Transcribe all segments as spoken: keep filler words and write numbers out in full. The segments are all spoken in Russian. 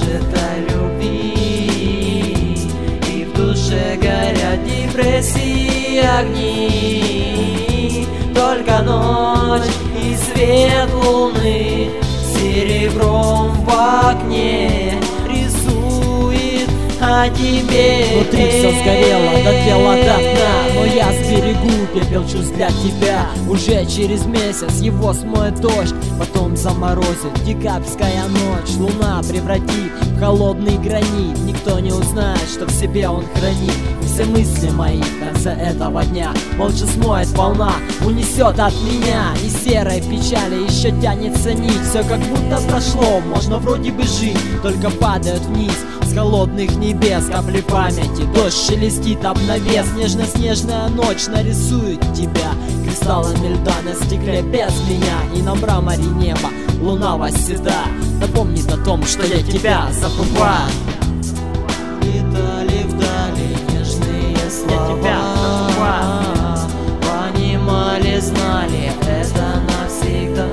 прожитой любви, и в душе горят депрессии огни. Только ночь и свет луны серебром в окне рисует о тебе. Внутри все сгорело, дотлело до дна, но я сберегу пепел чувств для тебя. Уже через месяц его смоет дождь, потом заморозит декабрьская ночь. Луна превратит в холодный гранит, никто не узнает, что в себе он хранит. Все мысли мои в конце этого дня молча смоет волна, унесет от меня. И серой печали еще тянется нить. Все как будто прошло, можно вроде бы жить, только падают вниз с холодных небес капли памяти. Дождь шелестит об навес, нежно-снежная ночь нарисует тебя кристаллами льда на стекле без меня. И на мраморе неба луна восседа напомнит о том, что я тебя забываю. Летали вдали нежные слова, понимали, знали, это навсегда.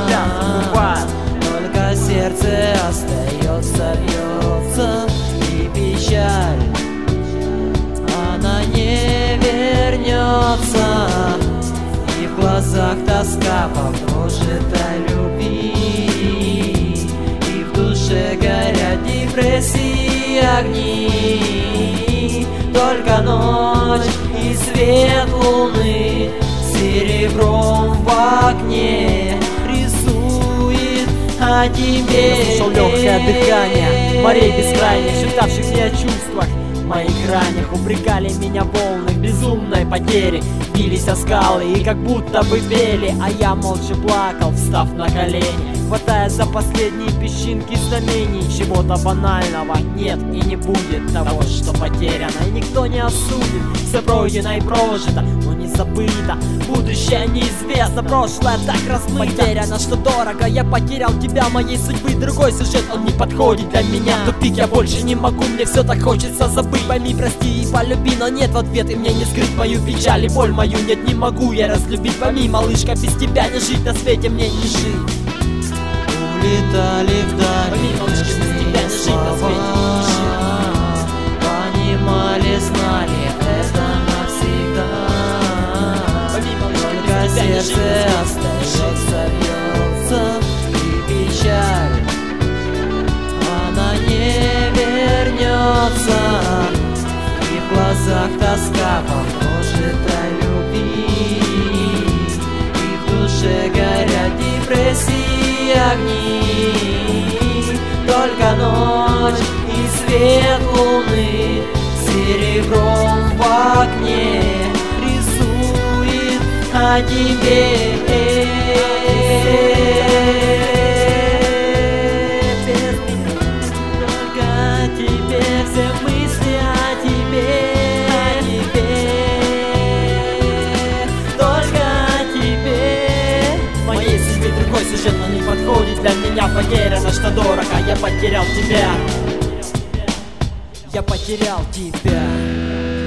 Только сердце остается, бьется, и печаль, она не вернется. И в глазах тоска по прожитой любви, и в душе горят депрессии огни. Только ночь и свет луны серебром в окне рисует о тебе. Я слышал легкое дыхание морей бескрайних, шептавших мне о чувствах. В моих ранях упрекали меня волны безумной потери, бились о скалы и как будто бы пели, а я молча плакал, встав на колени, хватая за последние песчинки знамений. Чего-то банального нет и не будет того, что потеряно, и никто не осудит. Все пройдено и прожито, но не забыто. Будущее неизвестно, прошлое так размыто. Потеряно, что дорого, я потерял тебя, моей судьбы другой сюжет, он не подходит для меня. В тупик я больше не могу, мне все так хочется забыть. Пойми, прости и полюби, но нет в ответ, и мне не скрыть мою печаль и боль мою. Нет, не могу я разлюбить, пойми, малышка, без тебя не жить на свете, мне не жить. Улетали вдали нежные слова, понимали, знали, это навсегда. Только сердце остается, бьется, и печаль, она не вернется. И в глазах тоска по прожитой любви, и в душе горят депрессии огни. Только ночь и свет луны серебром в окне рисует о тебе. Только тебе все мысли о тебе, о тебе, только о тебе. Моей судьбе другой сюжет, но не подходит для меня. Потеряно, что дорого, я потерял тебя. Я потерял тебя.